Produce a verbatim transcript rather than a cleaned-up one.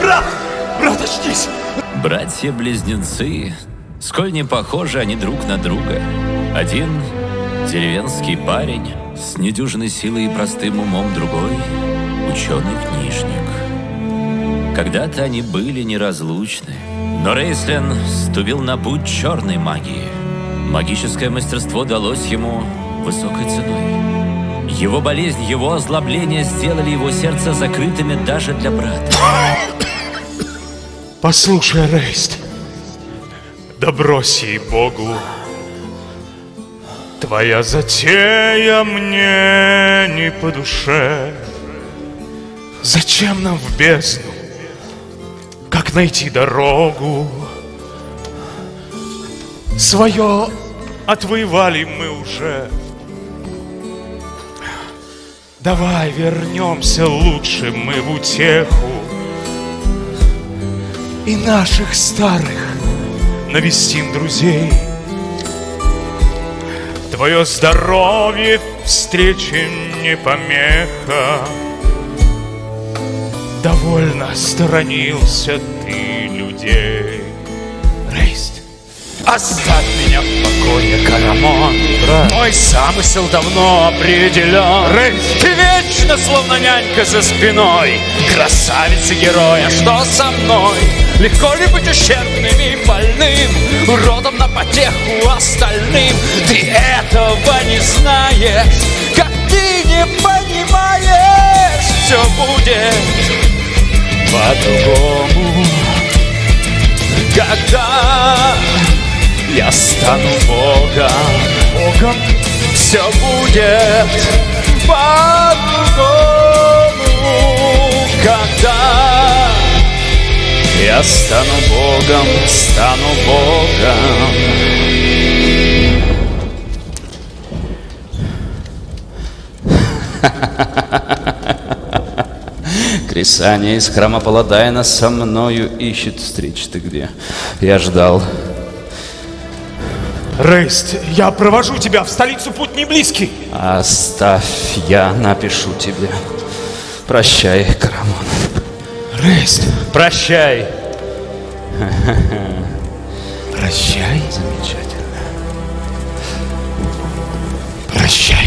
Брат! Брат, очнись! Братья-близнецы, сколь не похожи они друг на друга. Один деревенский парень с недюжиной силой и простым умом, другой ученый-книжник. Когда-то они были неразлучны, но Рейслин ступил на путь черной магии. Магическое мастерство далось ему высокой ценой. Его болезнь, его озлобление сделали его сердце закрытыми даже для брата. Послушай, Рейст, да брось ей Богу. Твоя затея мне не по душе. Зачем нам в бездну? Как найти дорогу? Свое отвоевали мы уже. Давай вернемся лучше мы в утеху и наших старых навестим друзей. Твое здоровье встречи не помеха. Довольно сторонился ты людей. Рейст, оставь меня в покое, Карамон. брат. Мой замысел давно определен. Рейст, Ты вечно словно нянька за спиной. Красавица героя, что со мной? Легко ли быть ущербным и больным, уродом на потеху остальным? Ты этого не знаешь, как ты не понимаешь. Все будет по-другому, когда я стану Богом. Богом. Все будет по-другому, когда я стану Богом, стану Богом. Крисания из храма Паладайна со мною ищет встречи. Ты где? Я ждал. Рейст, я провожу тебя в столицу, путь не близкий. Оставь, я напишу тебе. Прощай, Карамон. Рейст, Прощай. прощай. Замечательно. Прощай.